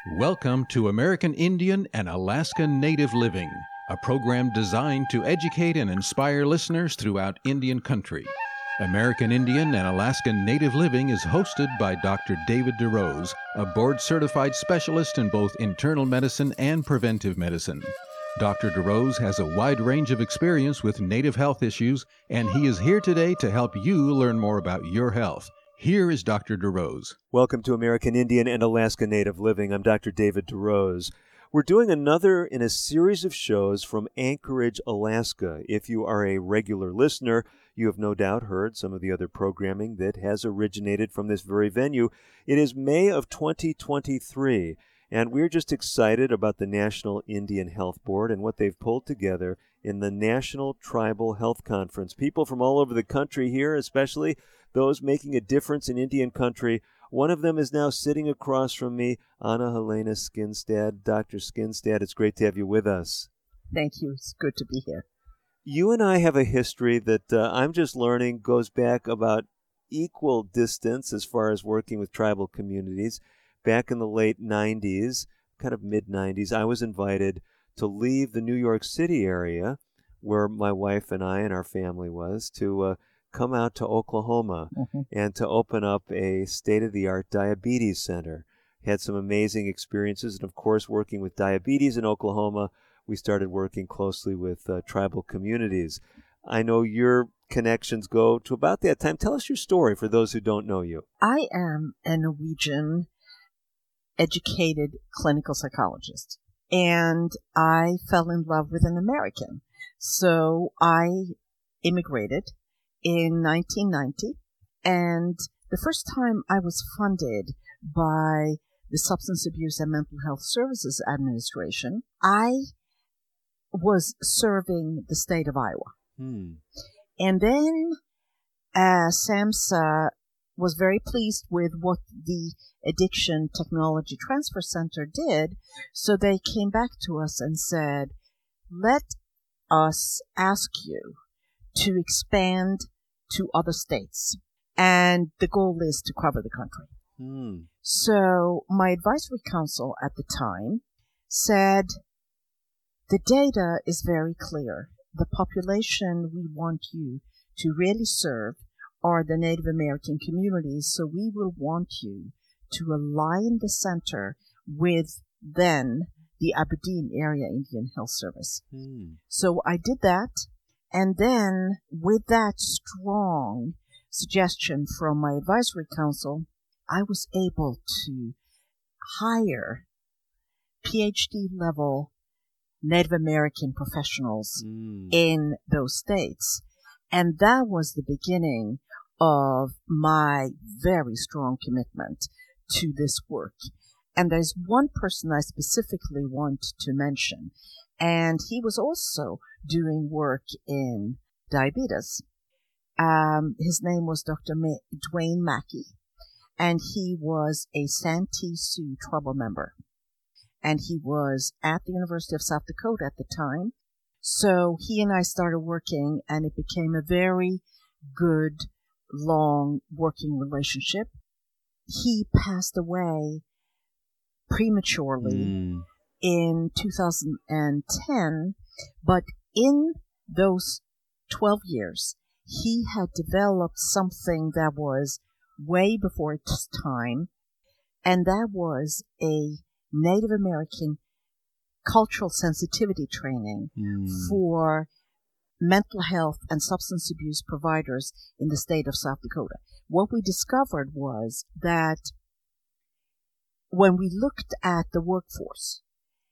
Welcome to American Indian and Alaska Native Living, a program designed to educate and inspire listeners throughout Indian country. American Indian and Alaska Native Living is hosted by Dr. David DeRose, a board-certified specialist in both internal medicine and preventive medicine. Dr. DeRose has a wide range of experience with Native health issues, and he is here today to help you learn more about your health. Here is Dr. DeRose. Welcome to American Indian and Alaska Native Living. I'm Dr. David DeRose. We're doing another in a series of shows from Anchorage, Alaska. If you are a regular listener, you have no doubt heard some of the other programming that has originated from this very venue. It is May of 2023, and we're just excited about the National Indian Health Board and what they've pulled together in the National Tribal Health Conference. People from all over the country here, especially those making a difference in Indian country. One of them is now sitting across from me, Anna Helena Skinstad. Dr. Skinstad, it's great to have you with us. Thank you. It's good to be here. You and I have a history that I'm just learning goes back about equal distance as far as working with tribal communities. Back in the late 90s, kind of mid-90s, I was invited to leave the New York City area where my wife and I and our family was to come out to Oklahoma and to open up a state-of-the-art diabetes center. Had some amazing experiences, and of course, working with diabetes in Oklahoma, we started working closely with tribal communities. I know your connections go to about that time. Tell us your story for those who don't know you. I am a Norwegian educated clinical psychologist, and I fell in love with an American. So I immigrated in 1990, and the first time I was funded by the Substance Abuse and Mental Health Services Administration, I was serving the state of Iowa. And then SAMHSA was very pleased with what the Addiction Technology Transfer Center did, so they came back to us and said, let us ask you to expand to other states. And the goal is to cover the country. So my advisory council at the time said, the data is very clear. The population we want you to really serve are the Native American communities, so we will want you to align the center with then the Aberdeen Area Indian Health Service. So I did that, and then with that strong suggestion from my advisory council, I was able to hire PhD-level Native American professionals in those states. And that was the beginning of my very strong commitment to this work. And there's one person I specifically want to mention, and he was also doing work in diabetes. His name was Dr. Dwayne Mackey, and he was a Santee Sioux tribal member. And he was at the University of South Dakota at the time. So he and I started working, and it became a very good, long working relationship. He passed away prematurely in 2010, but in those 12 years, he had developed something that was way before its time, and that was a Native American cultural sensitivity training for mental health and substance abuse providers in the state of South Dakota. What we discovered was that when we looked at the workforce,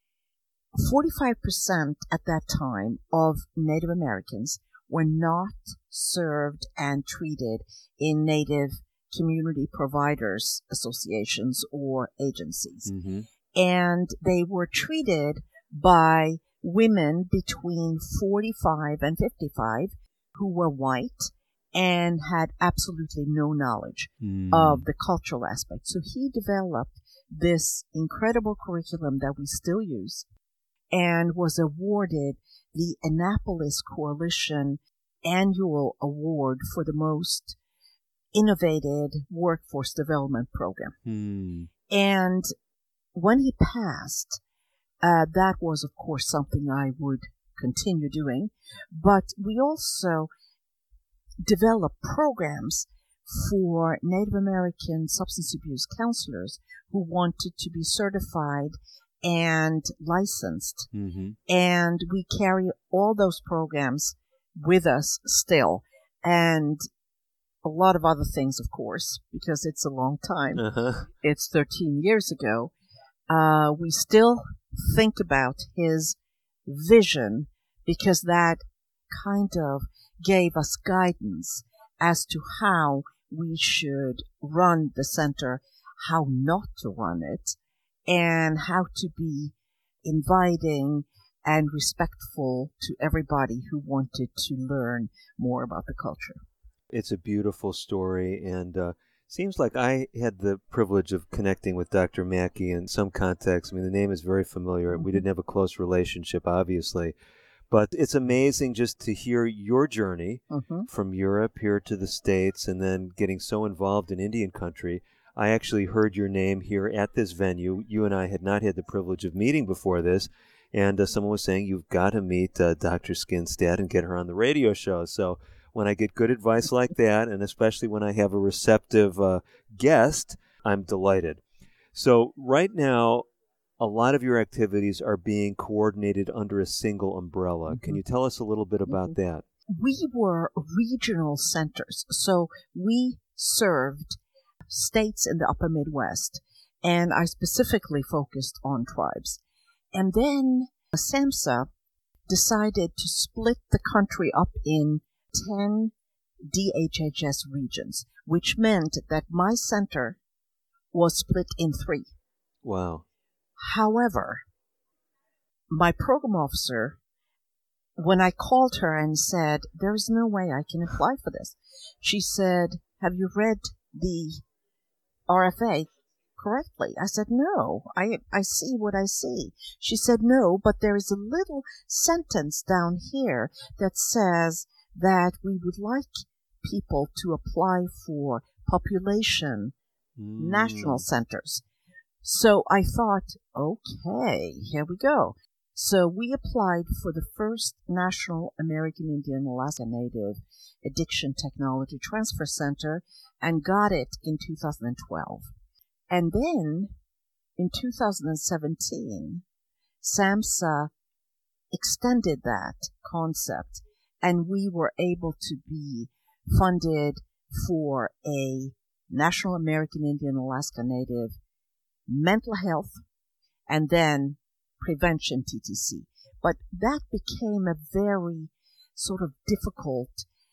45% at that time of Native Americans were not served and treated in Native community providers associations or agencies. And they were treated by women between 45 and 55 who were white and had absolutely no knowledge of the cultural aspect. So he developed this incredible curriculum that we still use and was awarded the Annapolis Coalition Annual Award for the most innovative workforce development program. And when he passed, that was, of course, something I would continue doing. But we also developed programs for Native American substance abuse counselors who wanted to be certified and licensed. Mm-hmm. And we carry all those programs with us still. And a lot of other things, of course, because it's a long time. Uh-huh. It's 13 years ago. We still think about his vision because that kind of gave us guidance as to how we should run the center, how not to run it, and how to be inviting and respectful to everybody who wanted to learn more about the culture. It's a beautiful story, and seems like I had the privilege of connecting with Dr. Mackey in some context. I mean, the name is very familiar. Mm-hmm. We didn't have a close relationship, obviously, but it's amazing just to hear your journey Mm-hmm. from Europe here to the States and then getting so involved in Indian country. I actually heard your name here at this venue. You and I had not had the privilege of meeting before this, and someone was saying, you've got to meet Dr. Skinstad and get her on the radio show. So when I get good advice like that, and especially when I have a receptive guest, I'm delighted. So right now, a lot of your activities are being coordinated under a single umbrella. Mm-hmm. Can you tell us a little bit about that? We were regional centers, so we served states in the upper Midwest, and I specifically focused on tribes. And then SAMHSA decided to split the country up in 10 DHHS regions, which meant that my center was split in 3. Wow. However, my program officer, when I called her and said, there is no way I can apply for this, she said, have you read the RFA correctly? I said, no, I see what I see. She said, no, but there is a little sentence down here that says that we would like people to apply for population national centers. So I thought, okay, here we go. So we applied for the first National American Indian Alaska Native Addiction Technology Transfer Center and got it in 2012. And then in 2017, SAMHSA extended that concept, and we were able to be funded for a National American Indian Alaska Native mental health and then prevention TTC. But that became a very sort of difficult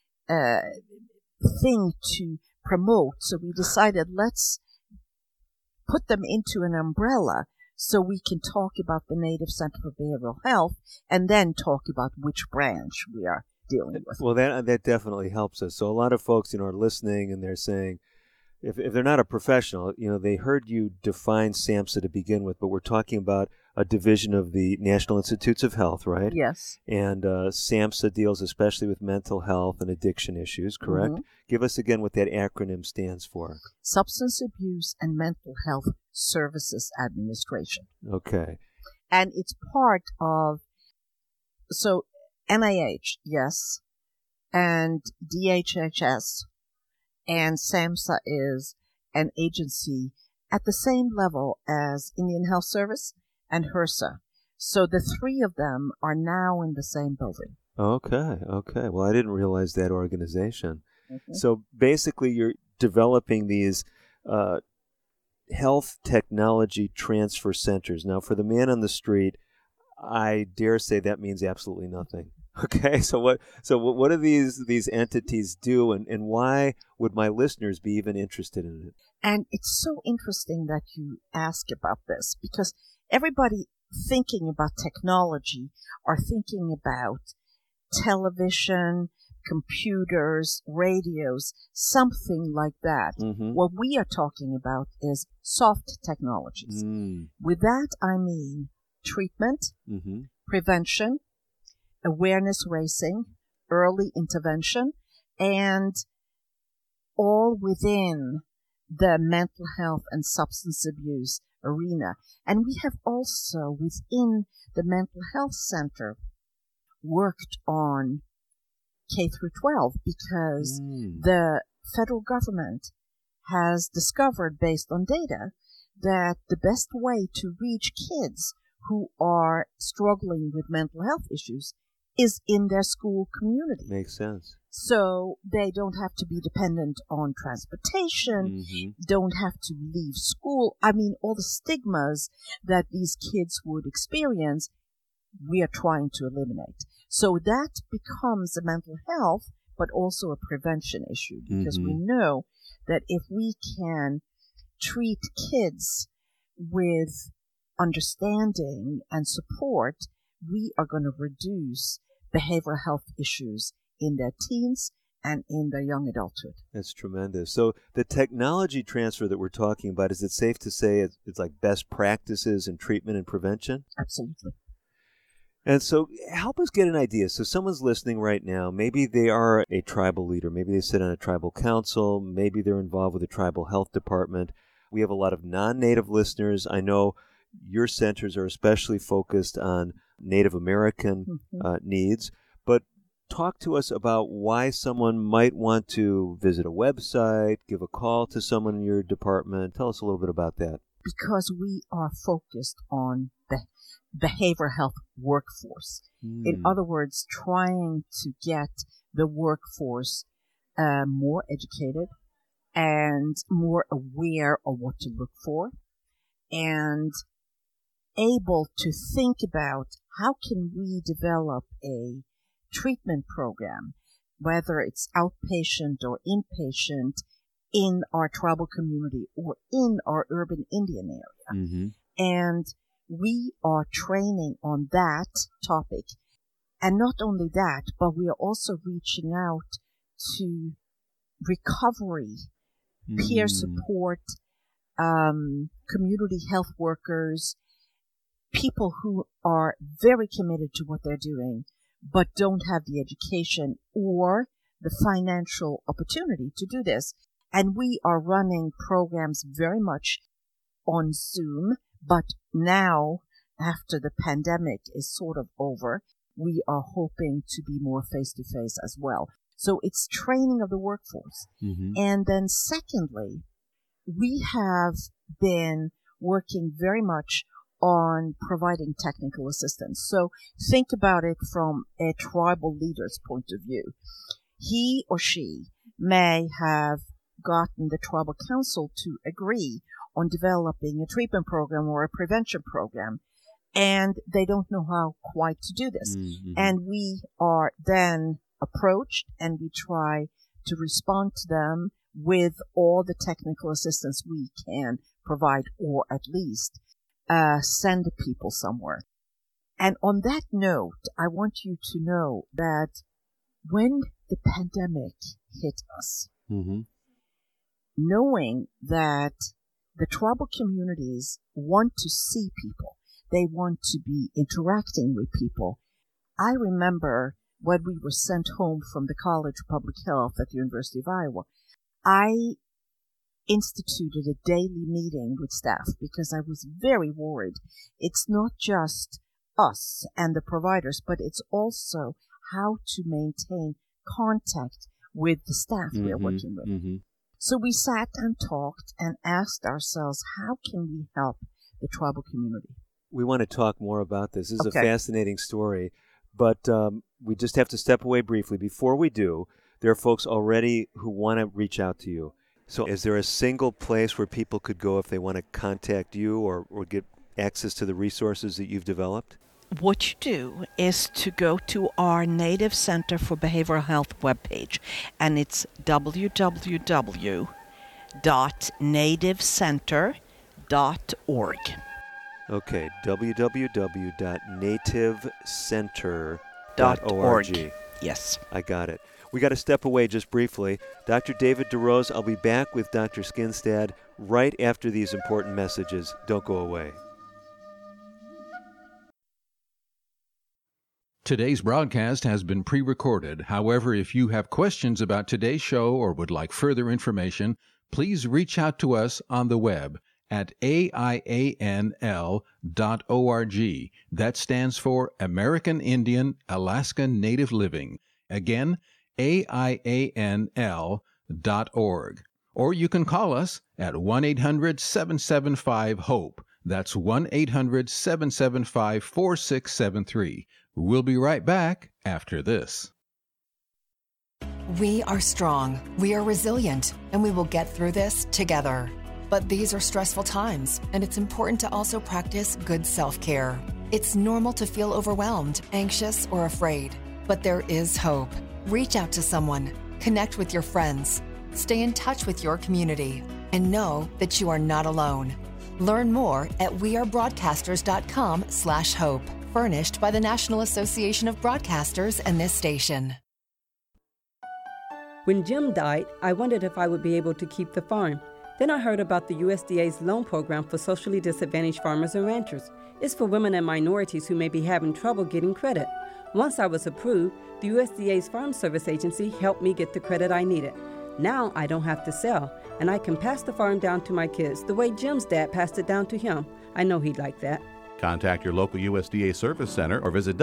thing to promote. So we decided, let's put them into an umbrella so we can talk about the Native Center for Behavioral Health and then talk about which branch we are dealing with. Well, that definitely helps us. So a lot of folks, are listening and they're saying, if they're not a professional, they heard you define SAMHSA to begin with, but we're talking about a division of the National Institutes of Health, right? Yes. And SAMHSA deals especially with mental health and addiction issues, correct? Mm-hmm. Give us again what that acronym stands for. Substance Abuse and Mental Health Services Administration. Okay. And it's part of, so NIH, yes, and DHHS, and SAMHSA is an agency at the same level as Indian Health Service and HRSA. So the 3 of them are now in the same building. Okay. Well, I didn't realize that organization. Mm-hmm. So basically, you're developing these health technology transfer centers. Now, for the man on the street, I dare say that means absolutely nothing. Okay, so what do these entities do, and why would my listeners be even interested in it? And it's so interesting that you ask about this, because everybody thinking about technology are thinking about television, computers, radios, something like that. Mm-hmm. What we are talking about is soft technologies. With that, I mean treatment, mm-hmm. prevention, awareness raising, early intervention, and all within the mental health and substance abuse arena. And we have also, within the mental health center, worked on K through 12 because the federal government has discovered, based on data, that the best way to reach kids who are struggling with mental health issues is in their school community. Makes sense. So they don't have to be dependent on transportation, don't have to leave school. I mean, all the stigmas that these kids would experience, we are trying to eliminate. So that becomes a mental health, but also a prevention issue, because we know that if we can treat kids with understanding and support, we are going to reduce behavioral health issues in their teens and in their young adulthood. That's tremendous. So the technology transfer that we're talking about, is it safe to say it's like best practices in treatment and prevention? Absolutely. And so help us get an idea. So someone's listening right now. Maybe they are a tribal leader. Maybe they sit on a tribal council. Maybe they're involved with a tribal health department. We have a lot of non-Native listeners. I know your centers are especially focused on Native American needs. But talk to us about why someone might want to visit a website, give a call to someone in your department. Tell us a little bit about that. Because we are focused on the behavioral health workforce. In other words, trying to get the workforce more educated and more aware of what to look for, and able to think about how can we develop a treatment program, whether it's outpatient or inpatient, in our tribal community or in our urban Indian area. And we are training on that topic. And not only that, but we are also reaching out to recovery, peer support, community health workers, people who are very committed to what they're doing, but don't have the education or the financial opportunity to do this. And we are running programs very much on Zoom, but now, after the pandemic is sort of over, we are hoping to be more face-to-face as well. So it's training of the workforce. And then secondly, we have been working very much on providing technical assistance. So think about it from a tribal leader's point of view. He or she may have gotten the tribal council to agree on developing a treatment program or a prevention program, and they don't know how quite to do this. And we are then approached, and we try to respond to them with all the technical assistance we can provide, or at least send people somewhere. And on that note, I want you to know that when the pandemic hit us, knowing that the tribal communities want to see people, they want to be interacting with people. I remember when we were sent home from the College of Public Health at the University of Iowa, I instituted a daily meeting with staff because I was very worried. It's not just us and the providers, but it's also how to maintain contact with the staff we are working with. So we sat and talked and asked ourselves, how can we help the tribal community? We want to talk more about this. This is a fascinating story, but we just have to step away briefly. Before we do, there are folks already who want to reach out to you. So is there a single place where people could go if they want to contact you or get access to the resources that you've developed? What you do is to go to our Native Center for Behavioral Health webpage, and it's www.nativecenter.org. Okay, www.nativecenter.org. Yes. I got it. We got to step away just briefly. Dr. David DeRose, I'll be back with Dr. Skinstad right after these important messages. Don't go away. Today's broadcast has been pre-recorded. However, if you have questions about today's show or would like further information, please reach out to us on the web at AIANL.org. That stands for American Indian Alaska Native Living. Again, AIANL.org. Or you can call us at 1-800-775-HOPE. That's 1-800-775-4673. We'll be right back after this. We are strong, we are resilient, and we will get through this together. But these are stressful times, and it's important to also practice good self-care. It's normal to feel overwhelmed, anxious, or afraid, but there is hope. Reach out to someone, connect with your friends, stay in touch with your community, and know that you are not alone. Learn more at wearebroadcasters.com/hope, furnished by the National Association of Broadcasters and this station. When Jim died, I wondered if I would be able to keep the farm. Then I heard about the USDA's loan program for socially disadvantaged farmers and ranchers. It's for women and minorities who may be having trouble getting credit. Once I was approved, the USDA's Farm Service Agency helped me get the credit I needed. Now I don't have to sell, and I can pass the farm down to my kids the way Jim's dad passed it down to him. I know he'd like that. Contact your local USDA Service Center or visit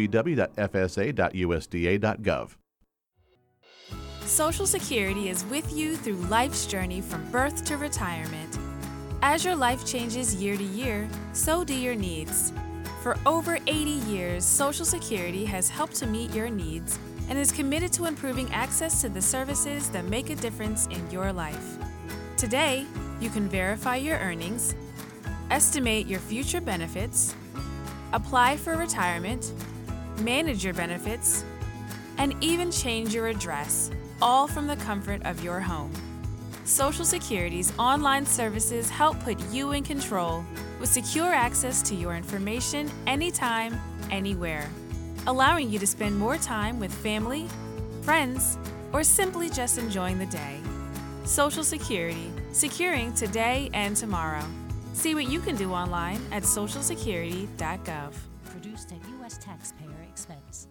www.fsa.usda.gov. Social Security is with you through life's journey from birth to retirement. As your life changes year to year, so do your needs. For over 80 years, Social Security has helped to meet your needs and is committed to improving access to the services that make a difference in your life. Today, you can verify your earnings, estimate your future benefits, apply for retirement, manage your benefits, and even change your address, all from the comfort of your home. Social Security's online services help put you in control with secure access to your information anytime, anywhere, allowing you to spend more time with family, friends, or simply just enjoying the day. Social Security, securing today and tomorrow. See what you can do online at socialsecurity.gov. Produced at U.S. taxpayer expense.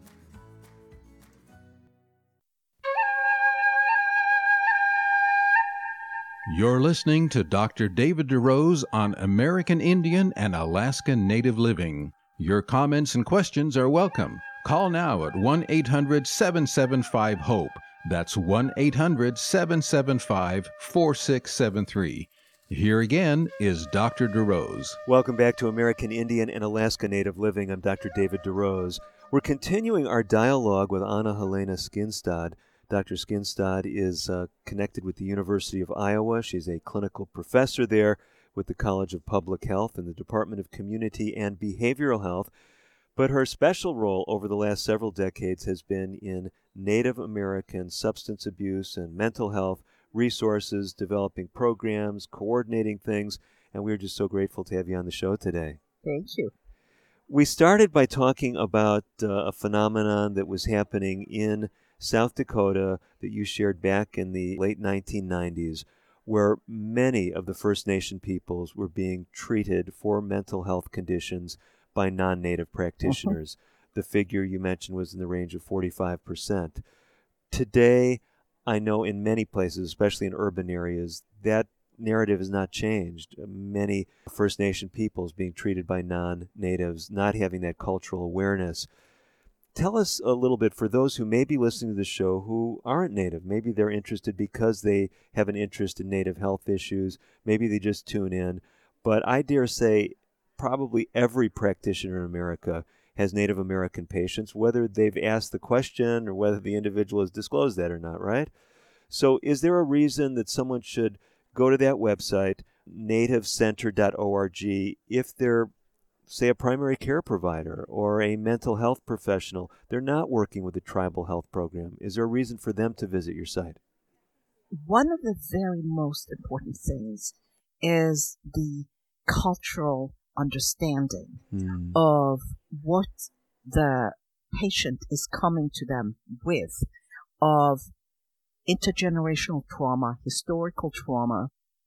You're listening to Dr. David DeRose on American Indian and Alaska Native Living. Your comments and questions are welcome. Call now at 1-800-775-HOPE. That's 1-800-775-4673. Here again is Dr. DeRose. Welcome back to American Indian and Alaska Native Living. I'm Dr. David DeRose. We're continuing our dialogue with Anna Helena Skinstad. Dr. Skinstad is connected with the University of Iowa. She's a clinical professor there with the College of Public Health and the Department of Community and Behavioral Health. But her special role over the last several decades has been in Native American substance abuse and mental health resources, developing programs, coordinating things, and we're just so grateful to have you on the show today. Thank you. We started by talking about a phenomenon that was happening in South Dakota that you shared back in the late 1990s, where many of the First Nation peoples were being treated for mental health conditions by non-Native practitioners. The figure you mentioned was in the range of 45%. Today, I know in many places, especially in urban areas, that narrative has not changed. Many First Nation peoples being treated by non-Natives, not having that cultural awareness. Tell us a little bit, for those who may be listening to the show who aren't Native, maybe they're interested because they have an interest in Native health issues, maybe they just tune in, but I dare say probably every practitioner in America has Native American patients, whether they've asked the question or whether the individual has disclosed that or not, right? So is there a reason that someone should go to that website, nativecenter.org, if they're, say, a primary care provider or a mental health professional, they're not working with a tribal health program? Is there a reason for them to visit your site? One of the very most important things is the cultural understanding of what the patient is coming to them with, of intergenerational trauma, historical trauma,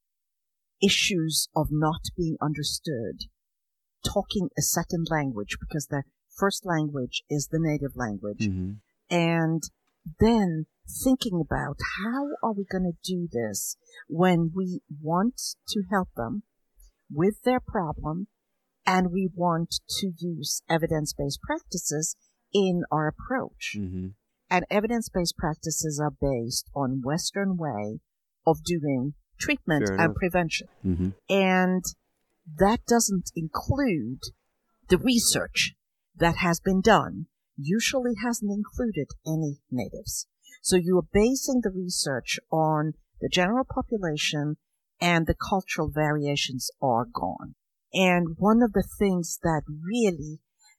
issues of not being understood, talking a second language because the first language is the native language, and then thinking about how are we going to do this when we want to help them, with their problem, and we want to use evidence-based practices in our approach. Mm-hmm. And evidence-based practices are based on Western way of doing treatment Fair and enough. prevention. Mm-hmm. And that doesn't include the research that has been done, usually hasn't included any natives. So you are basing the research on the general population, and the cultural variations are gone. And one of the things that really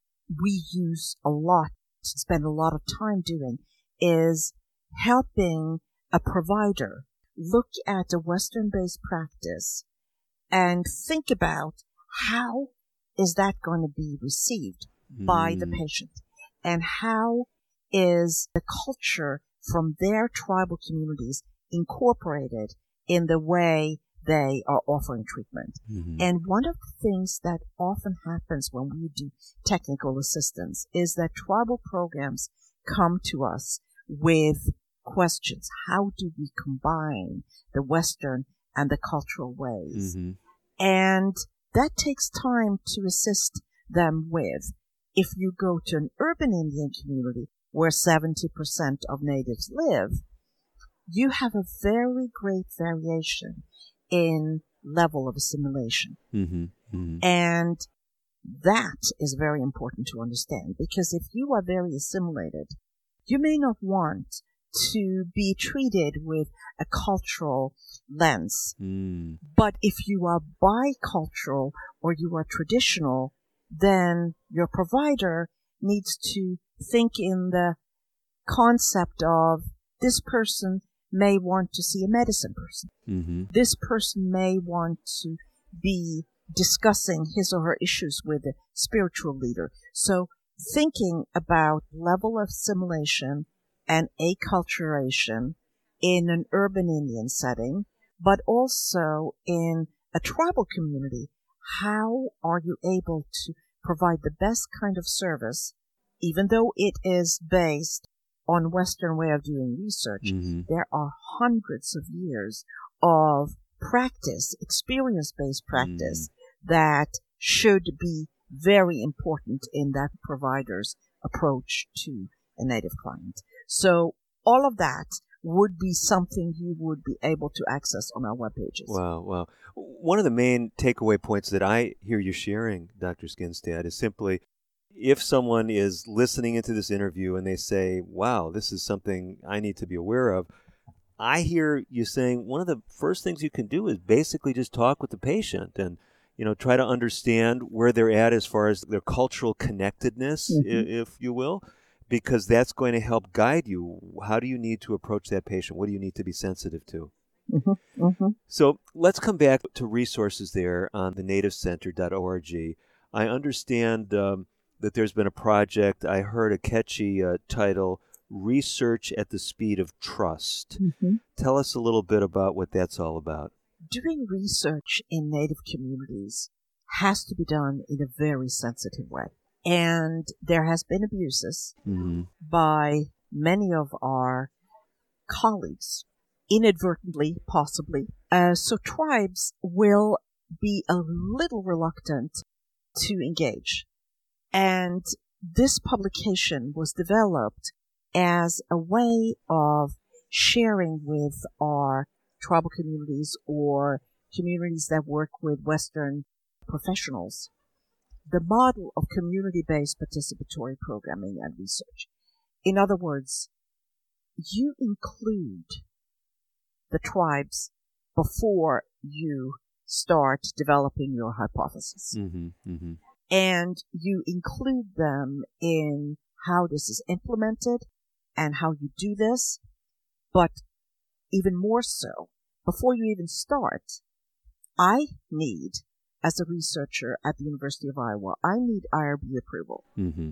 we use a lot, spend a lot of time doing, is helping a provider look at a Western-based practice and think about how is that going to be received by the patient, and how is the culture from their tribal communities incorporated in the way they are offering treatment. Mm-hmm. And one of the things that often happens when we do technical assistance is that tribal programs come to us with questions. How do we combine the Western and the cultural ways? Mm-hmm. And that takes time to assist them with. If you go to an urban Indian community where 70% of natives live, you have a very great variation in level of assimilation. Mm-hmm. Mm-hmm. And that is very important to understand, because if you are very assimilated, you may not want to be treated with a cultural lens. Mm. But if you are bicultural or you are traditional, then your provider needs to think in the concept of this person may want to see a medicine person. Mm-hmm. This person may want to be discussing his or her issues with a spiritual leader. So thinking about level of assimilation and acculturation in an urban Indian setting, but also in a tribal community. How are you able to provide the best kind of service, even though it is based on Western way of doing research? Mm-hmm. There are hundreds of years of practice, experience-based practice, that should be very important in that provider's approach to a native client. So all of that would be something you would be able to access on our web pages. Wow, wow. One of the main takeaway points that I hear you sharing, Dr. Skinstad, is simply if someone is listening into this interview and they say, wow, this is something I need to be aware of, I hear you saying one of the first things you can do is basically just talk with the patient and, try to understand where they're at as far as their cultural connectedness, if you will, because that's going to help guide you. How do you need to approach that patient? What do you need to be sensitive to? Mm-hmm. Mm-hmm. So let's come back to resources there on the nativecenter.org. I understand that there's been a project, I heard a catchy title, Research at the Speed of Trust. Mm-hmm. Tell us a little bit about what that's all about. Doing research in Native communities has to be done in a very sensitive way. And there has been abuses by many of our colleagues, inadvertently, possibly. So tribes will be a little reluctant to engage. And this publication was developed as a way of sharing with our tribal communities or communities that work with Western professionals the model of community-based participatory programming and research. In other words, you include the tribes before you start developing your hypothesis. Mm-hmm. Mm-hmm. And you include them in how this is implemented and how you do this. But even more so, before you even start, I need, as a researcher at the University of Iowa, I need IRB approval. Mm-hmm.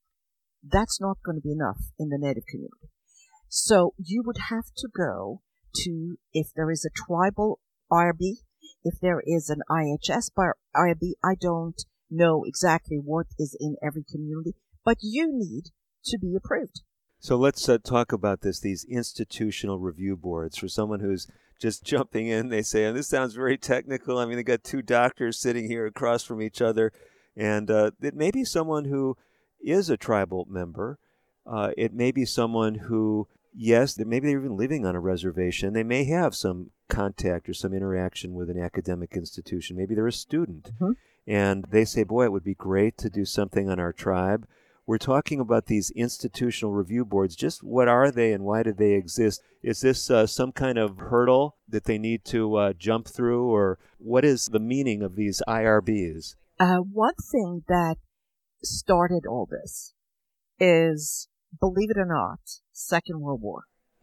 That's not going to be enough in the Native community. So you would have to go to, if there is a tribal IRB, if there is an IHS IRB, I don't know exactly what is in every community, but you need to be approved. So let's talk about these institutional review boards. For someone who's just jumping in, they say, and this sounds very technical. I mean, they got two doctors sitting here across from each other, and it may be someone who is a tribal member. It may be someone who, yes, maybe they're even living on a reservation. They may have some contact or some interaction with an academic institution. Maybe they're a student. Mhm. And they say, boy, it would be great to do something on our tribe. We're talking about these institutional review boards. Just what are they and why do they exist? Is this some kind of hurdle that they need to jump through, or what is the meaning of these IRBs? One thing that started all this is, believe it or not, Second World War.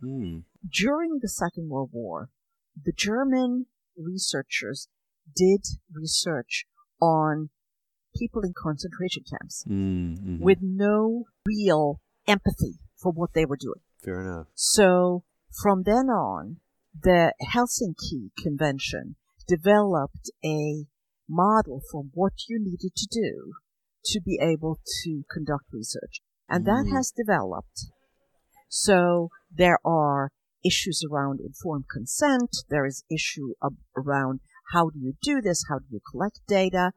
During the Second World War, the German researchers did research on people in concentration camps with no real empathy for what they were doing. Fair enough. So from then on, the Helsinki Convention developed a model for what you needed to do to be able to conduct research. And that has developed. So there are issues around informed consent. There is issue around how do you do this? How do you collect data?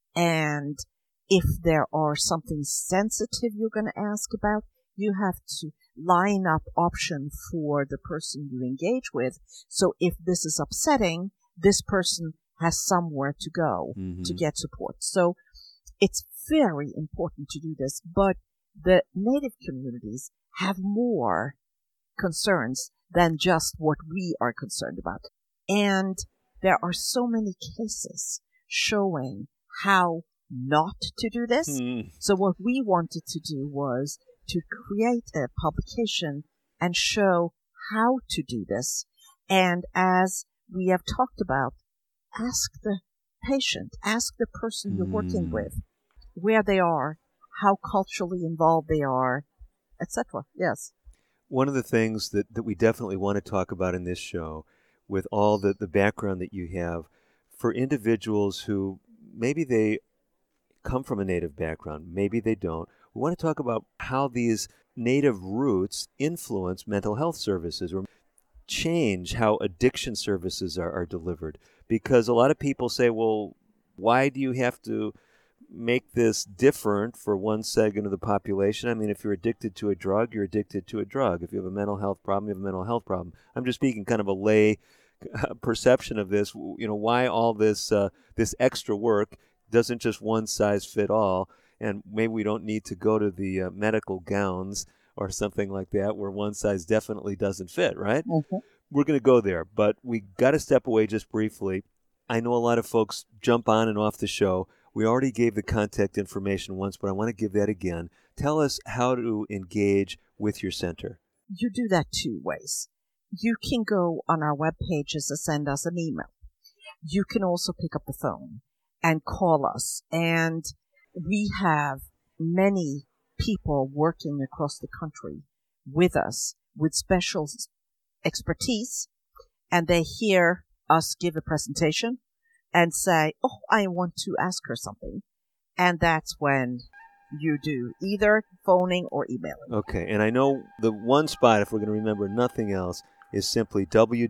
And if there are something sensitive you're going to ask about, you have to line up option for the person you engage with. So if this is upsetting, this person has somewhere to go to get support. So it's very important to do this, but the Native communities have more concerns than just what we are concerned about. And there are so many cases showing how not to do this. So what we wanted to do was to create a publication and show how to do this. And as we have talked about, ask the patient, ask the person you're working with where they are, how culturally involved they are, etc. Yes. One of the things that we definitely want to talk about in this show, with all the background that you have, for individuals who maybe they come from a Native background, maybe they don't, we want to talk about how these Native roots influence mental health services or change how addiction services are delivered. Because a lot of people say, well, why do you have to make this different for one segment of the population? I mean, if you're addicted to a drug, you're addicted to a drug. If you have a mental health problem, you have a mental health problem. I'm just speaking kind of a lay perception of this. You know, why all this this extra work? Doesn't just one size fit all? And maybe we don't need to go to the medical gowns or something like that, where one size definitely doesn't fit, right? We're going to go there, but we got to step away just briefly. I know a lot of folks jump on and off the show. We already gave the contact information once, but I want to give that again. Tell us how to engage with your center. You do that two ways. You can go on our web pages and send us an email. You can also pick up the phone and call us. And we have many people working across the country with us with special expertise, and they hear us give a presentation and say, oh, I want to ask her something. And that's when you do either phoning or emailing. Okay, and I know the one spot, if we're going to remember nothing else, is simply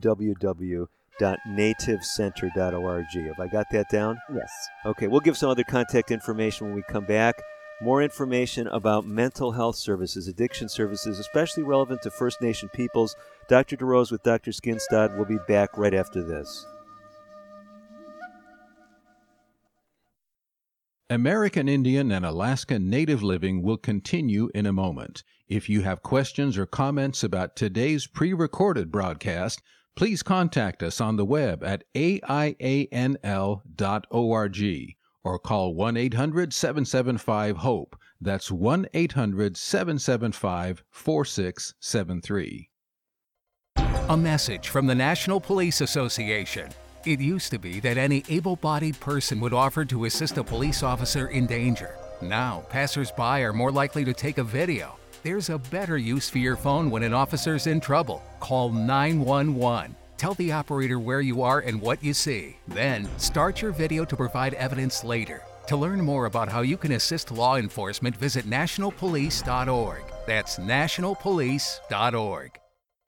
www.nativecenter.org. Have I got that down? Yes. Okay, we'll give some other contact information when we come back. More information about mental health services, addiction services, especially relevant to First Nation peoples. Dr. DeRose with Dr. Skinstad will be back right after this. American Indian and Alaska Native Living will continue in a moment. If you have questions or comments about today's pre-recorded broadcast, please contact us on the web at aianl.org or call 1-800-775-HOPE. That's 1-800-775-4673. A message from the National Police Association. It used to be that any able-bodied person would offer to assist a police officer in danger. Now, passers-by are more likely to take a video. There's a better use for your phone when an officer's in trouble. Call 911. Tell the operator where you are and what you see. Then, start your video to provide evidence later. To learn more about how you can assist law enforcement, visit nationalpolice.org. That's nationalpolice.org.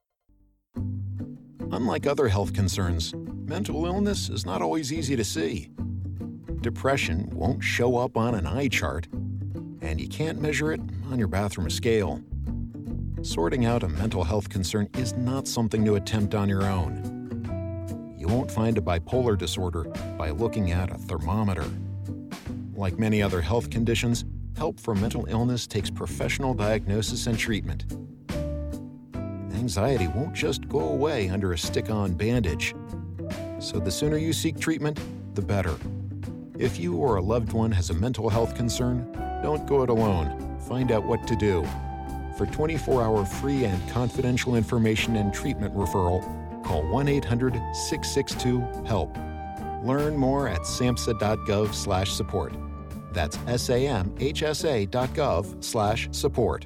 Unlike other health concerns, mental illness is not always easy to see. Depression won't show up on an eye chart, and you can't measure it on your bathroom scale. Sorting out a mental health concern is not something to attempt on your own. You won't find a bipolar disorder by looking at a thermometer. Like many other health conditions, help for mental illness takes professional diagnosis and treatment. Anxiety won't just go away under a stick-on bandage. So the sooner you seek treatment, the better. If you or a loved one has a mental health concern, don't go it alone. Find out what to do. For 24-hour free and confidential information and treatment referral, call 1-800-662-HELP. Learn more at samhsa.gov/support. That's samhsa.gov/support.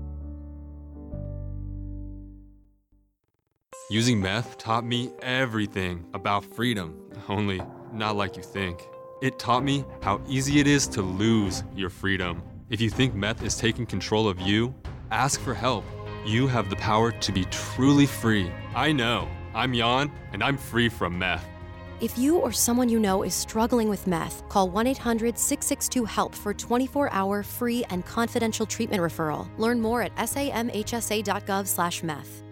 Using meth taught me everything about freedom, only not like you think. It taught me how easy it is to lose your freedom. If you think meth is taking control of you, ask for help. You have the power to be truly free. I know. I'm Jan, and I'm free from meth. If you or someone you know is struggling with meth, call 1-800-662-HELP for 24-hour free and confidential treatment referral. Learn more at samhsa.gov/meth.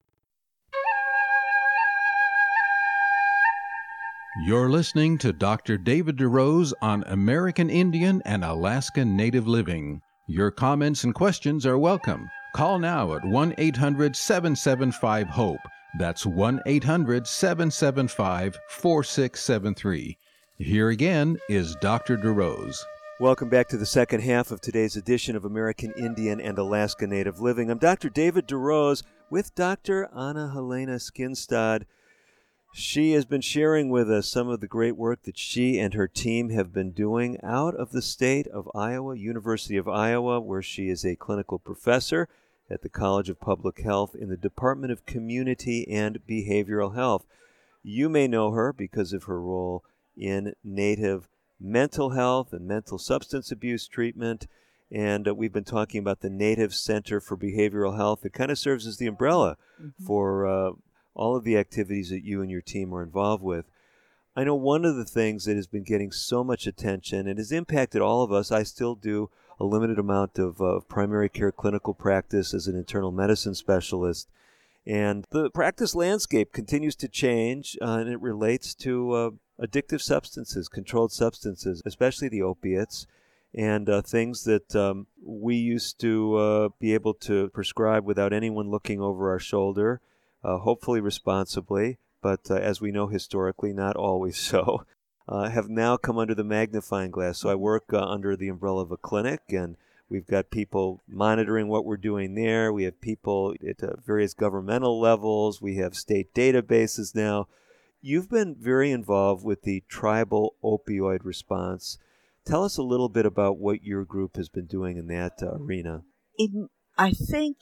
You're listening to Dr. David DeRose on American Indian and Alaska Native Living. Your comments and questions are welcome. Call now at 1-800-775-HOPE. That's 1-800-775-4673. Here again is Dr. DeRose. Welcome back to the second half of today's edition of American Indian and Alaska Native Living. I'm Dr. David DeRose with Dr. Anna Helena Skinstad. She has been sharing with us some of the great work that she and her team have been doing out of the state of Iowa, University of Iowa, where she is a clinical professor at the College of Public Health in the Department of Community and Behavioral Health. You may know her because of her role in Native mental health and mental substance abuse treatment, and we've been talking about the Native Center for Behavioral Health. It kind of serves as the umbrella for all of the activities that you and your team are involved with. I know one of the things that has been getting so much attention and has impacted all of us, I still do a limited amount of primary care clinical practice as an internal medicine specialist. And the practice landscape continues to change, and it relates to addictive substances, controlled substances, especially the opiates, and things that we used to be able to prescribe without anyone looking over our shoulder. Hopefully responsibly, but as we know historically, not always so, have now come under the magnifying glass. So I work under the umbrella of a clinic, and we've got people monitoring what we're doing there. We have people at various governmental levels. We have state databases now. You've been very involved with the tribal opioid response. Tell us a little bit about what your group has been doing in that arena. In, I think,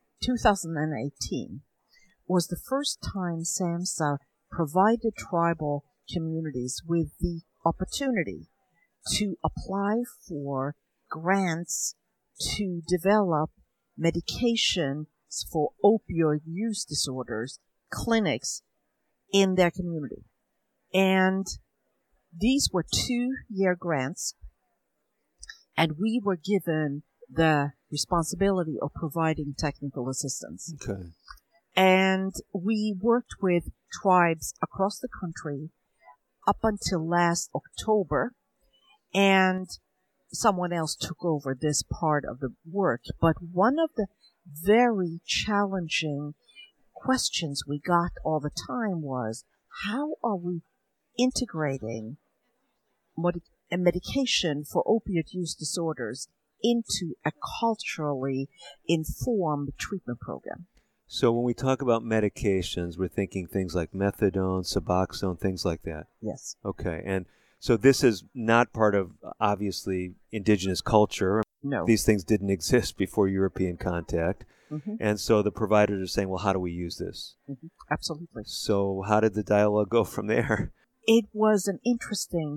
2018, was the first time SAMHSA provided tribal communities with the opportunity to apply for grants to develop medications for opioid use disorders, clinics in their community. And these were 2-year grants, and we were given the responsibility of providing technical assistance. Okay. And we worked with tribes across the country up until last October, and someone else took over this part of the work. But one of the very challenging questions we got all the time was, how are we integrating a medication for opioid use disorders into a culturally informed treatment program? So when we talk about medications, we're thinking things like methadone, Suboxone, things like that? Yes. Okay. And so this is not part of, obviously, indigenous culture. No. These things didn't exist before European contact. Mm-hmm. And so the providers are saying, well, how do we use this? Mm-hmm. Absolutely. So how did the dialogue go from there? It was an interesting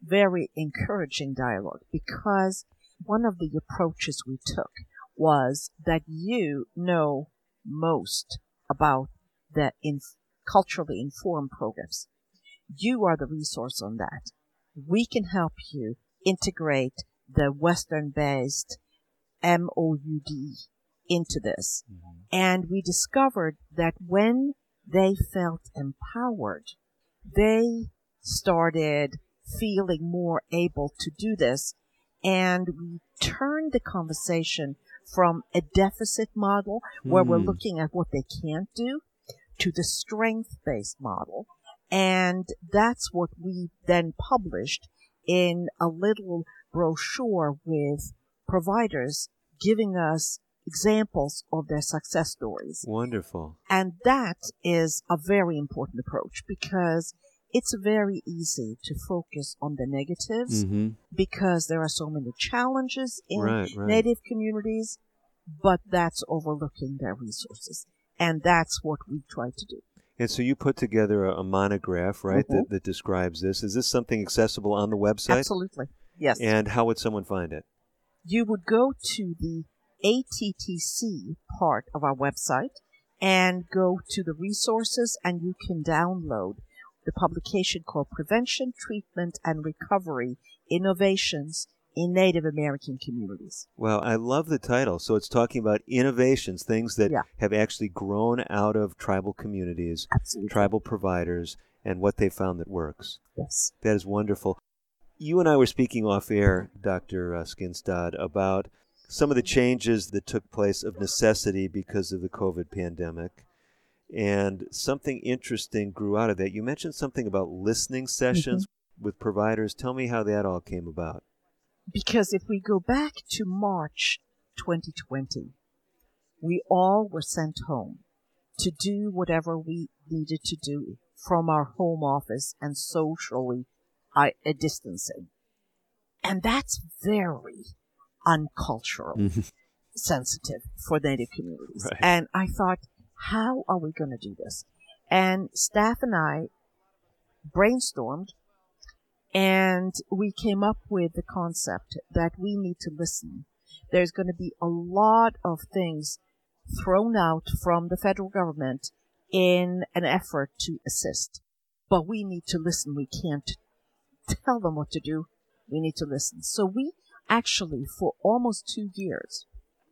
very encouraging dialogue, because one of the approaches we took was that you know most about the culturally informed programs. You are the resource on that. We can help you integrate the Western-based MOUD into this. Mm-hmm. And we discovered that when they felt empowered, they started feeling more able to do this. And we turned the conversation from a deficit model where we're looking at what they can't do to the strength-based model. And that's what we then published in a little brochure with providers giving us examples of their success stories. Wonderful. And that is a very important approach, because it's very easy to focus on the negatives because there are so many challenges in Native communities, but that's overlooking their resources. And that's what we try to do. And so you put together a monograph, right, that describes this. Is this something accessible on the website? Absolutely, yes. And how would someone find it? You would go to the ATTC part of our website and go to the resources, and you can download the publication called Prevention, Treatment, and Recovery Innovations in Native American Communities. Well, I love the title. So it's talking about innovations, things that have actually grown out of tribal communities, tribal providers, and what they found that works. Yes. That is wonderful. You and I were speaking off air, Dr. Skinstad, about some of the changes that took place of necessity because of the COVID pandemic. And something interesting grew out of that. You mentioned something about listening sessions with providers. Tell me how that all came about. Because if we go back to March 2020, we all were sent home to do whatever we needed to do from our home office and socially distancing. And that's very uncultural, sensitive for Native communities. Right. And I thought, how are we going to do this? And staff and I brainstormed, and we came up with the concept that we need to listen. There's going to be a lot of things thrown out from the federal government in an effort to assist. But we need to listen. We can't tell them what to do. We need to listen. So we actually, for almost 2 years,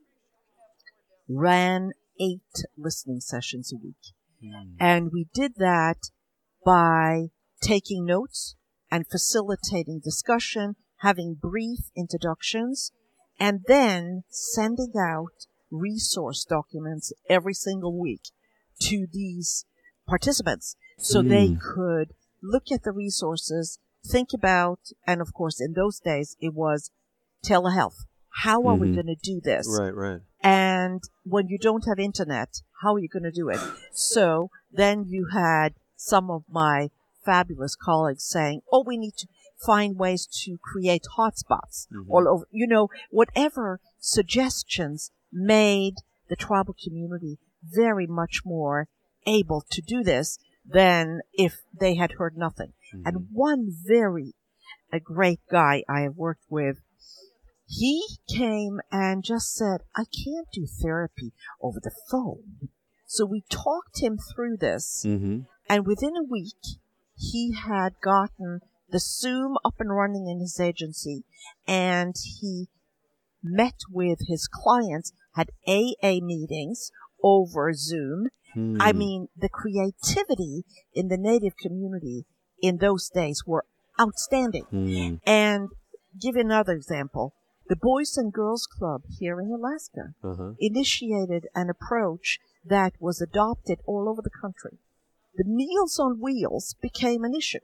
ran 8 listening sessions a week. And we did that by taking notes and facilitating discussion, having brief introductions, and then sending out resource documents every single week to these participants so they could look at the resources, think about, and of course in those days it was telehealth. How are we going to do this? Right. And when you don't have internet, how are you going to do it? So then you had some of my fabulous colleagues saying, oh, we need to find ways to create hotspots all over, whatever suggestions made the tribal community very much more able to do this than if they had heard nothing. And one a great guy I have worked with, he came and just said, I can't do therapy over the phone. So we talked him through this, and within a week, he had gotten the Zoom up and running in his agency, and he met with his clients, had AA meetings over Zoom. I mean, the creativity in the Native community in those days were outstanding. And give another example. The Boys and Girls Club here in Alaska initiated an approach that was adopted all over the country. The Meals on Wheels became an issue.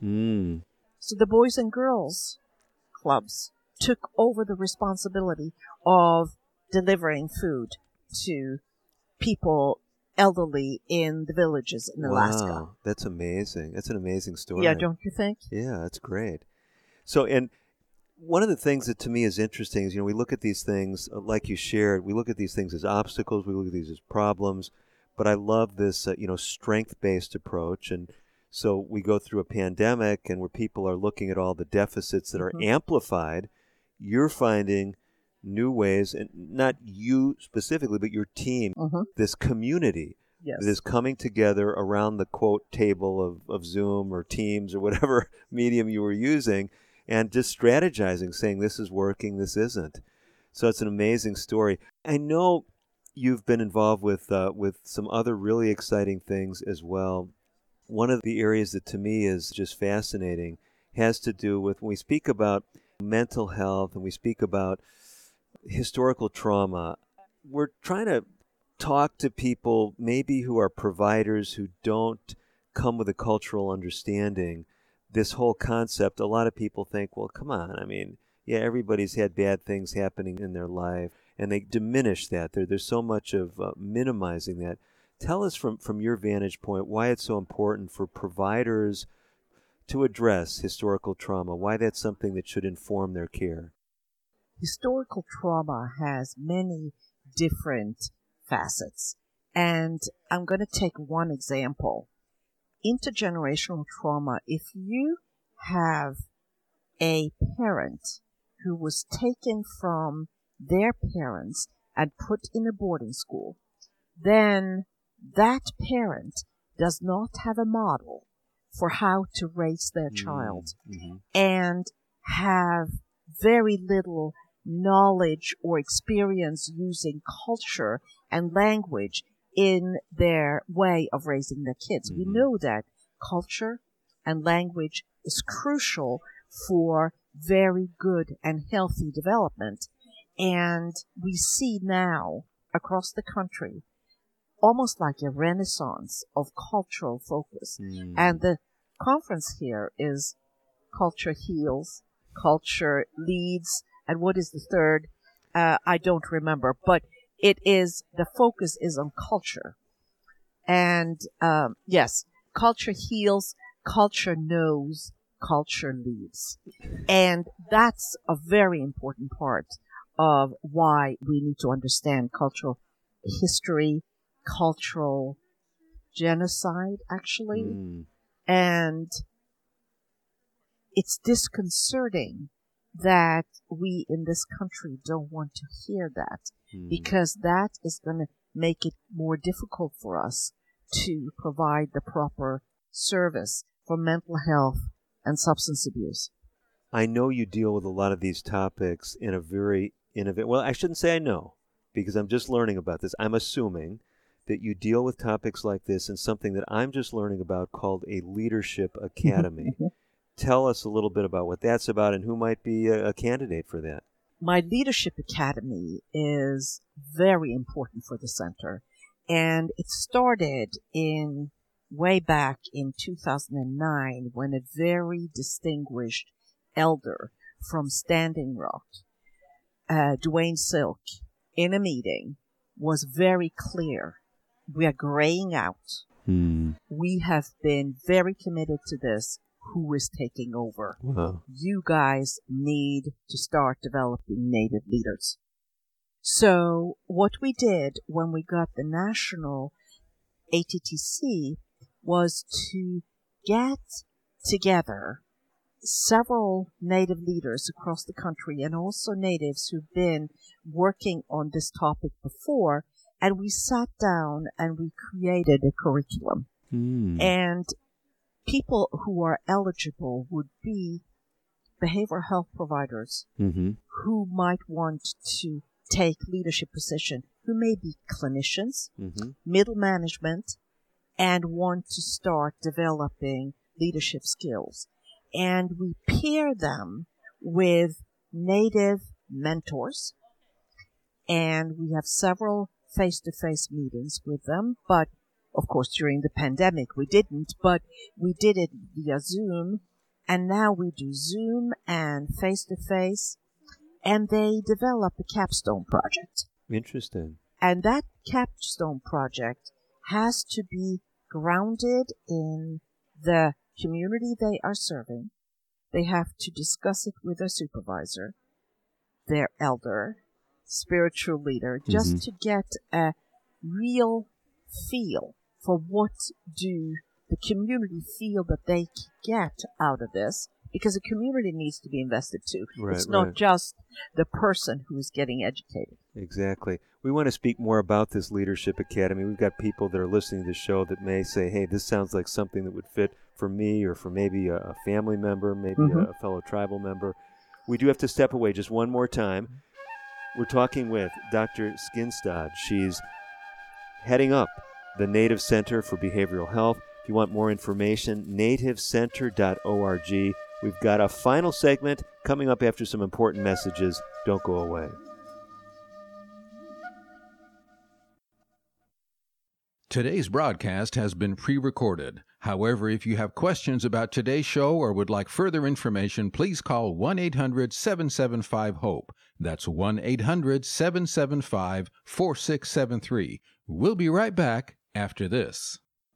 So the Boys and Girls Clubs took over the responsibility of delivering food to people elderly in the villages in Alaska. Wow, that's amazing. That's an amazing story. Yeah, don't you think? Yeah, that's great. So, and one of the things that to me is interesting is, we look at these things, like you shared, we look at these things as obstacles, we look at these as problems, but I love this, strength-based approach. And So we go through a pandemic and where people are looking at all the deficits that are amplified, you're finding new ways, and not you specifically, but your team, this community that is coming together around the quote table of Zoom or Teams or whatever medium you were using, and just strategizing, saying this is working, this isn't. So it's an amazing story. I know you've been involved with some other really exciting things as well. One of the areas that to me is just fascinating has to do with when we speak about mental health and we speak about historical trauma, we're trying to talk to people maybe who are providers who don't come with a cultural understanding. This whole concept, a lot of people think, well, come on, I mean, yeah, everybody's had bad things happening in their life, and they diminish that. There's so much of minimizing that. Tell us from your vantage point why it's so important for providers to address historical trauma, why that's something that should inform their care. Historical trauma has many different facets, and I'm going to take one example. Intergenerational trauma, if you have a parent who was taken from their parents and put in a boarding school, then that parent does not have a model for how to raise their child and have very little knowledge or experience using culture and language in their way of raising their kids. We know that culture and language is crucial for very good and healthy development. And we see now across the country almost like a renaissance of cultural focus. And the conference here is Culture Heals, Culture Leads, and what is the third? I don't remember, but it is, the focus is on culture. And yes, Culture Heals, Culture Knows, Culture Leads. And that's a very important part of why we need to understand cultural history, cultural genocide, actually. And it's disconcerting that we in this country don't want to hear that, because that is going to make it more difficult for us to provide the proper service for mental health and substance abuse. I know you deal with a lot of these topics in a very innovative, well, I shouldn't say I know, because I'm just learning about this. I'm assuming that you deal with topics like this in something that I'm just learning about called a Leadership Academy. Tell us a little bit about what that's about and who might be a candidate for that. My Leadership Academy is very important for the center, and it started way back in 2009 when a very distinguished elder from Standing Rock, Dwayne Silk, in a meeting was very clear. We are graying out. We have been very committed to this. Who is taking over? Wow. You guys need to start developing Native leaders. So what we did when we got the national ATTC was to get together several Native leaders across the country and also Natives who've been working on this topic before, and we sat down and we created a curriculum. And people who are eligible would be behavioral health providers who might want to take leadership position, who may be clinicians, middle management, and want to start developing leadership skills. And we pair them with Native mentors, and we have several face-to-face meetings with them, but of course, during the pandemic, we didn't, but we did it via Zoom, and now we do Zoom and face-to-face, and they develop a capstone project. Interesting. And that capstone project has to be grounded in the community they are serving. They have to discuss it with their supervisor, their elder, spiritual leader, just to get a real feel for what do the community feel that they get out of this, because the community needs to be invested too. Right, it's not right. just the person who is getting educated. Exactly. We want to speak more about this Leadership Academy. We've got people that are listening to the show that may say, hey, this sounds like something that would fit for me or for maybe a family member, maybe a fellow tribal member. We do have to step away just one more time. We're talking with Dr. Skinstad. She's heading up the Native Center for Behavioral Health. If you want more information, nativecenter.org. We've got a final segment coming up after some important messages. Don't go away. Today's broadcast has been pre-recorded. However, if you have questions about today's show or would like further information, please call 1-800-775-HOPE. That's 1-800-775-4673. We'll be right back after this.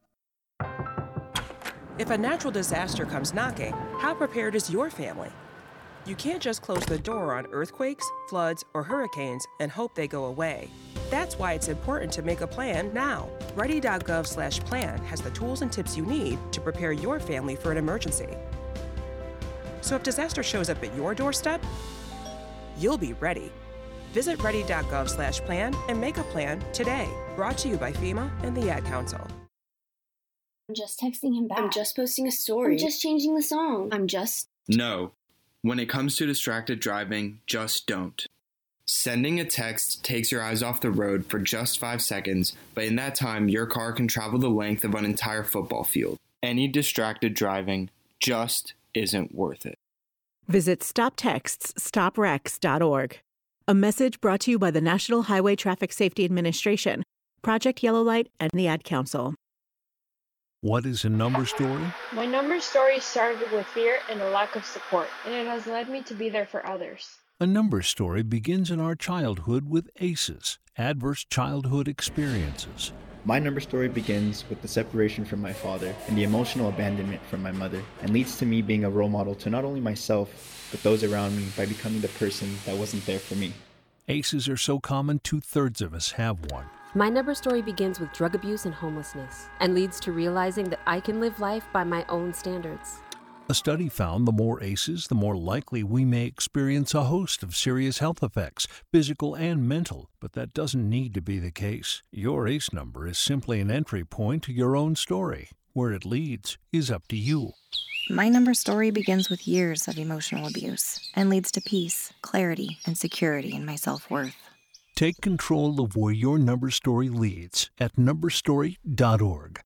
If a natural disaster comes knocking, how prepared is your family? You can't just close the door on earthquakes, floods, or hurricanes and hope they go away. That's why it's important to make a plan now. Ready.gov/plan has the tools and tips you need to prepare your family for an emergency. So if disaster shows up at your doorstep, you'll be ready. Visit ready.gov/plan and make a plan today. Brought to you by FEMA and the Ad Council. I'm just texting him back. I'm just posting a story. I'm just changing the song. No. When it comes to distracted driving, just don't. Sending a text takes your eyes off the road for just 5 seconds, but in that time, your car can travel the length of an entire football field. Any distracted driving just isn't worth it. Visit StopTextsStopWrecks.org. A message brought to you by the National Highway Traffic Safety Administration, Project Yellow Light, and the Ad Council. What is a number story? My number story started with fear and a lack of support, and it has led me to be there for others. A number story begins in our childhood with ACEs, adverse childhood experiences. My number story begins with the separation from my father and the emotional abandonment from my mother, and leads to me being a role model to not only myself, but those around me by becoming the person that wasn't there for me. ACEs are so common, 2/3 of us have one. My number story begins with drug abuse and homelessness, and leads to realizing that I can live life by my own standards. A study found the more ACEs, the more likely we may experience a host of serious health effects, physical and mental, but that doesn't need to be the case. Your ACE number is simply an entry point to your own story. Where it leads is up to you. My number story begins with years of emotional abuse and leads to peace, clarity, and security in my self-worth. Take control of where your number story leads at numberstory.org.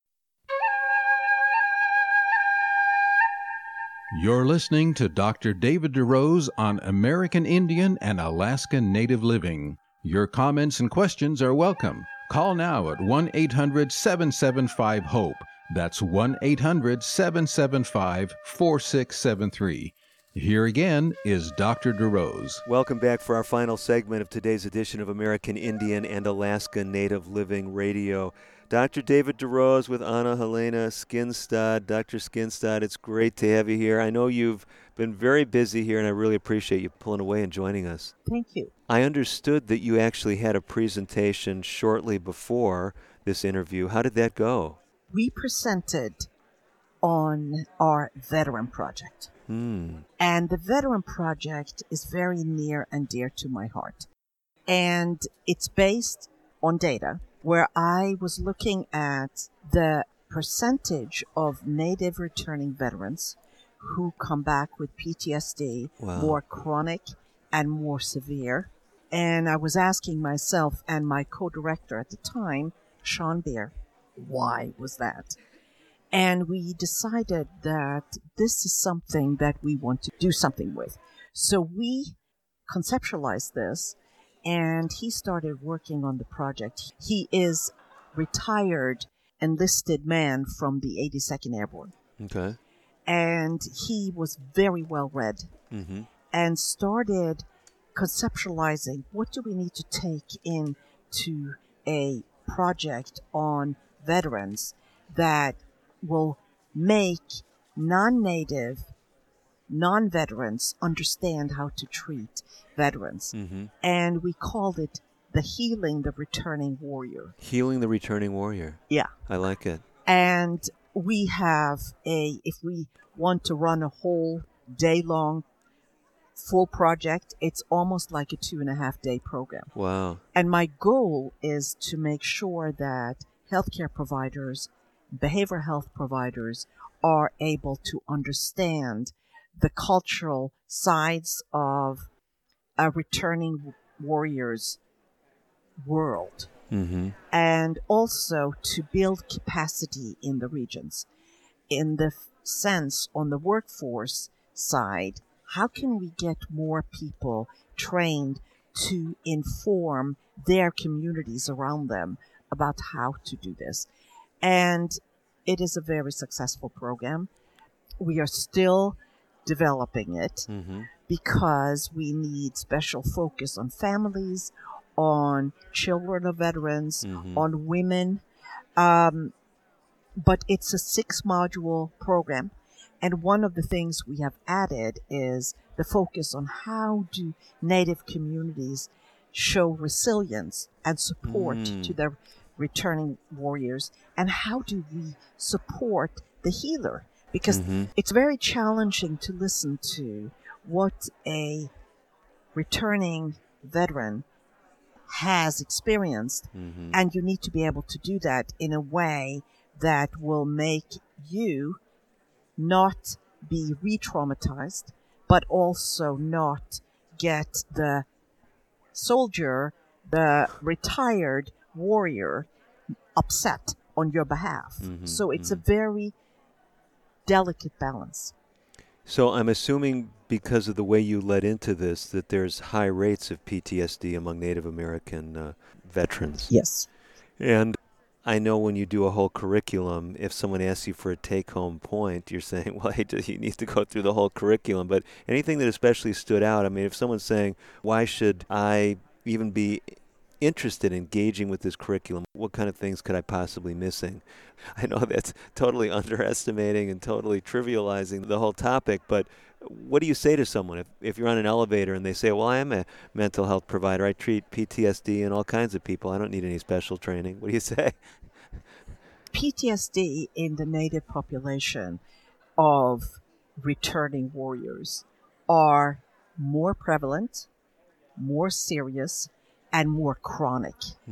You're listening to Dr. David DeRose on American Indian and Alaska Native Living. Your comments and questions are welcome. Call now at 1-800-775-HOPE. That's 1-800-775-4673. Here again is Dr. DeRose. Welcome back for our final segment of today's edition of American Indian and Alaska Native Living Radio. Dr. David DeRose with Anna Helena Skinstad. Dr. Skinstad, it's great to have you here. I know you've been very busy here, and I really appreciate you pulling away and joining us. Thank you. I understood that you actually had a presentation shortly before this interview. How did that go? We presented on our veteran project. And the veteran project is very near and dear to my heart. And it's based on data where I was looking at the percentage of Native returning veterans who come back with PTSD, more chronic and more severe. And I was asking myself and my co-director at the time, Sean Beer, why was that? And we decided that this is something that we want to do something with. So we conceptualized this, and he started working on the project. He is retired enlisted man from the 82nd Airborne. Okay. And he was very well read and started conceptualizing what do we need to take into a project on veterans that will make non-Native, non-veterans understand how to treat veterans. And we called it the Healing the Returning Warrior. Healing the Returning Warrior. Yeah. I like it. And we have if we want to run a whole day long full project, it's almost like a 2.5 day program. Wow. And my goal is to make sure that healthcare providers, behavioral health providers are able to understand the cultural sides of a returning warrior's world. Mm-hmm. And also to build capacity in the regions. In the sense, on the workforce side, how can we get more people trained to inform their communities around them about how to do this? And it is a very successful program. We are still developing it because we need special focus on families, on children of veterans, on women. But it's a 6-module program. And one of the things we have added is the focus on how do Native communities show resilience and support to their returning warriors, and how do we support the healer? Because it's very challenging to listen to what a returning veteran has experienced, and you need to be able to do that in a way that will make you not be re-traumatized, but also not get the soldier, the retired warrior, upset on your behalf. So it's a very delicate balance. So I'm assuming because of the way you led into this that there's high rates of PTSD among Native American veterans. Yes. And I know when you do a whole curriculum, if someone asks you for a take-home point, you're saying, well, you need to go through the whole curriculum. But anything that especially stood out, I mean, if someone's saying, why should I even be interested in engaging with this curriculum, what kind of things could I possibly be missing? I know that's totally underestimating and totally trivializing the whole topic, but what do you say to someone if you're on an elevator and they say, well, I am a mental health provider, I treat PTSD and all kinds of people, I don't need any special training? What do you say? PTSD in the Native population of returning warriors are more prevalent, more serious, and more chronic.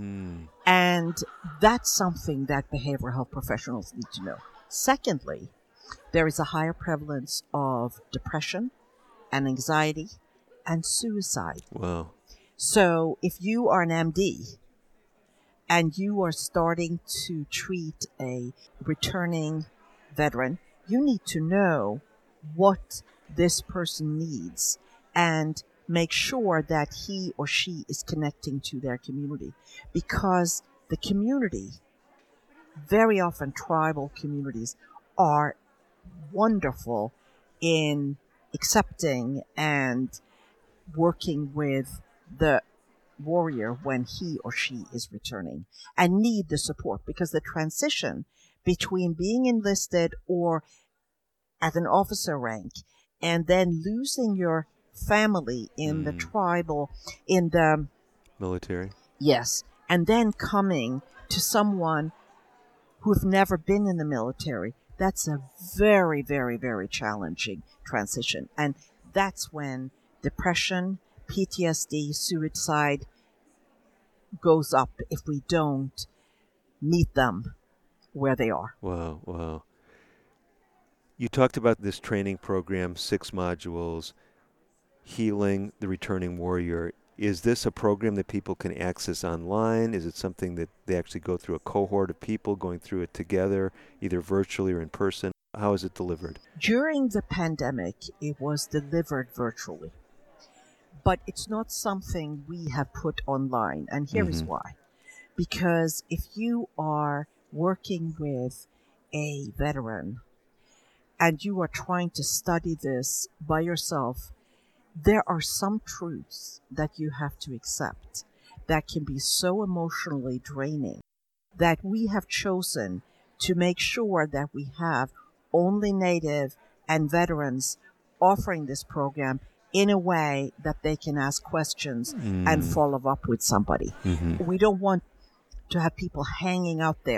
And that's something that behavioral health professionals need to know. Secondly, there is a higher prevalence of depression and anxiety and suicide. Wow. So if you are an MD and you are starting to treat a returning veteran, you need to know what this person needs and make sure that he or she is connecting to their community, because the community, very often tribal communities, are wonderful in accepting and working with the warrior when he or she is returning, and need the support, because the transition between being enlisted or at an officer rank and then losing your family in the tribal, in the military. Yes. And then coming to someone who've never been in the military, that's a very, very, very challenging transition. And that's when depression, PTSD, suicide goes up if we don't meet them where they are. Wow, wow. You talked about this training program, 6 modules, Healing the Returning Warrior. Is this a program that people can access online? Is it something that they actually go through a cohort of people going through it together, either virtually or in person? How is it delivered? During the pandemic, it was delivered virtually. But it's not something we have put online. And here is why. Because if you are working with a veteran and you are trying to study this by yourself, there are some truths that you have to accept that can be so emotionally draining that we have chosen to make sure that we have only Native and veterans offering this program in a way that they can ask questions and follow up with somebody. We don't want to have people hanging out there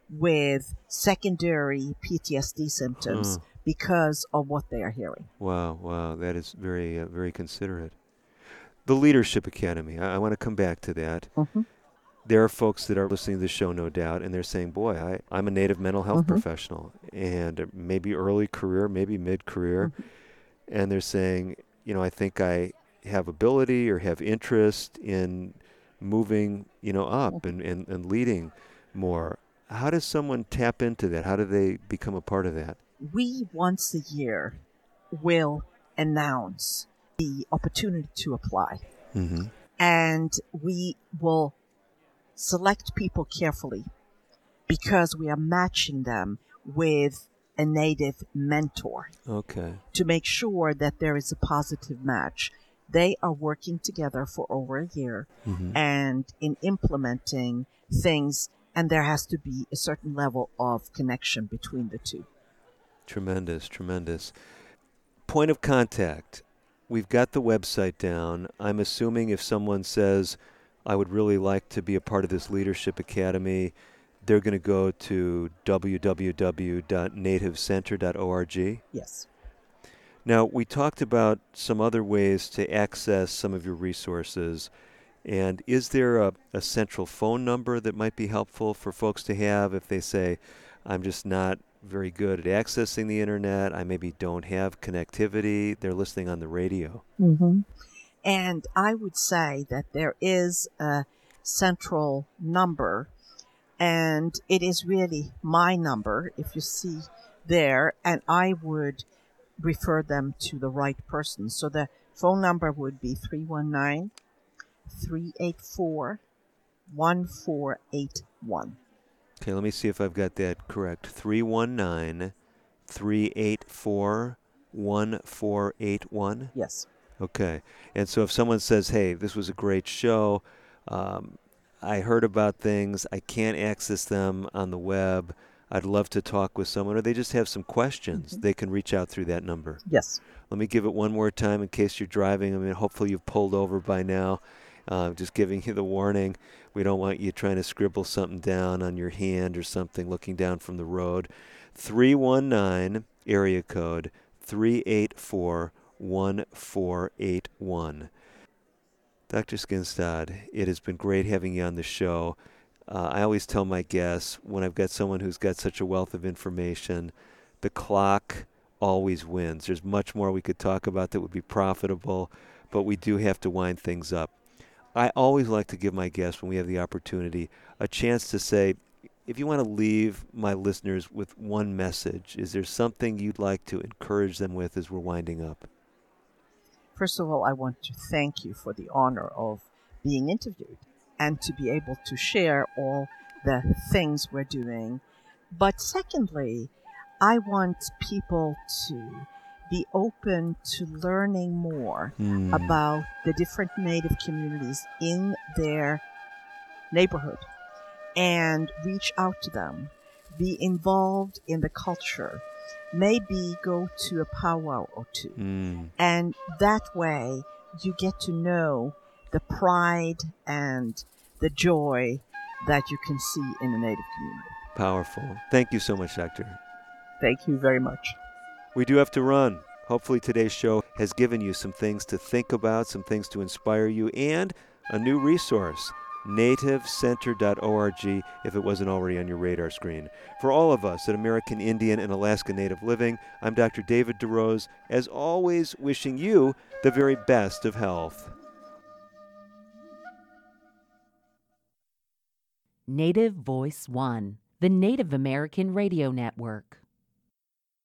with secondary PTSD symptoms because of what they are hearing. Wow. That is very, very considerate. The Leadership Academy, I want to come back to that. Mm-hmm. There are folks that are listening to the show, no doubt, and they're saying, boy, I'm a native mental health professional, and maybe early career, maybe mid-career, and they're saying, I think I have ability or have interest in moving, up and leading more. How does someone tap into that? How do they become a part of that? We, once a year, will announce the opportunity to apply. Mm-hmm. And we will select people carefully because we are matching them with a native mentor. Okay. To make sure that there is a positive match. They are working together for over a year and in implementing things, and there has to be a certain level of connection between the two. Tremendous. Point of contact. We've got the website down. I'm assuming if someone says, I would really like to be a part of this Leadership Academy, they're going to go to www.nativecenter.org. Yes. Now, we talked about some other ways to access some of your resources. And is there a central phone number that might be helpful for folks to have if they say, I'm just not very good at accessing the internet, I maybe don't have connectivity, they're listening on the radio? Mm-hmm. And I would say that there is a central number, and it is really my number, if you see there, and I would refer them to the right person. So the phone number would be 319-384-1481. Okay, let me see if I've got that correct. 319-384-1481? Yes. Okay. And so if someone says, hey, this was a great show, I heard about things, I can't access them on the web, I'd love to talk with someone, or they just have some questions, they can reach out through that number. Yes. Let me give it one more time in case you're driving. I mean, hopefully you've pulled over by now. Just giving you the warning. We don't want you trying to scribble something down on your hand or something looking down from the road. 319, area code 384-1481. Dr. Skinstad, it has been great having you on the show. I always tell my guests, when I've got someone who's got such a wealth of information, the clock always wins. There's much more we could talk about that would be profitable, but we do have to wind things up. I always like to give my guests, when we have the opportunity, a chance to say, if you want to leave my listeners with one message, is there something you'd like to encourage them with as we're winding up? First of all, I want to thank you for the honor of being interviewed and to be able to share all the things we're doing. But secondly, I want people to be open to learning more about the different Native communities in their neighborhood and reach out to them, be involved in the culture, maybe go to a powwow or two. And that way you get to know the pride and the joy that you can see in the Native community. Powerful. Thank you so much, Doctor. Thank you very much. We do have to run. Hopefully today's show has given you some things to think about, some things to inspire you, and a new resource, nativecenter.org, if it wasn't already on your radar screen. For all of us at American Indian and Alaska Native Living, I'm Dr. David DeRose, as always wishing you the very best of health. Native Voice One, the Native American Radio Network.